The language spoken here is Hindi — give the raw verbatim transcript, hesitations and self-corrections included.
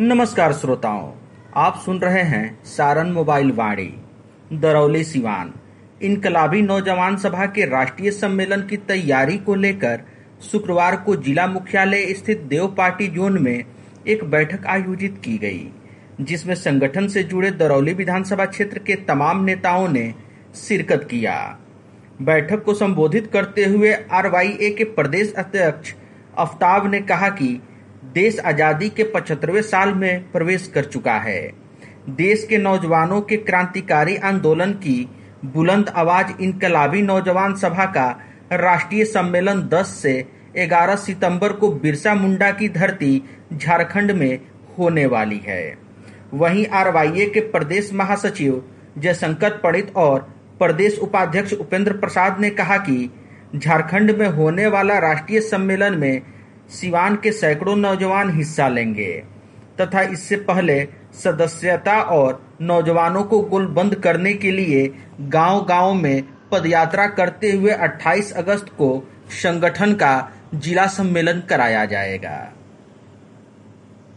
नमस्कार श्रोताओं, आप सुन रहे हैं सारण मोबाइल वाणी। दरौली सिवान इनकलाबी नौजवान सभा के राष्ट्रीय सम्मेलन की तैयारी को लेकर शुक्रवार को जिला मुख्यालय स्थित देव पार्टी जोन में एक बैठक आयोजित की गई, जिसमें संगठन से जुड़े दरौली विधानसभा क्षेत्र के तमाम नेताओं ने शिरकत किया। बैठक को संबोधित करते हुए आर वाई ए के प्रदेश अध्यक्ष आफ्ताब ने कहा कि देश आजादी के पचहत्तरवें साल में प्रवेश कर चुका है। देश के नौजवानों के क्रांतिकारी आंदोलन की बुलंद आवाज इनकलाबी नौजवान सभा का राष्ट्रीय सम्मेलन दस से ग्यारह सितंबर को बिरसा मुंडा की धरती झारखंड में होने वाली है। वहीं आर वाई ए के प्रदेश महासचिव जयशंकर पंडित और प्रदेश उपाध्यक्ष उपेंद्र प्रसाद ने कहा कि झारखंड में होने वाला राष्ट्रीय सम्मेलन में सिवान के सैकड़ों नौजवान हिस्सा लेंगे तथा इससे पहले सदस्यता और नौजवानों को गोलबंद करने के लिए गांव-गांव में पदयात्रा करते हुए अट्ठाईस अगस्त को संगठन का जिला सम्मेलन कराया जाएगा।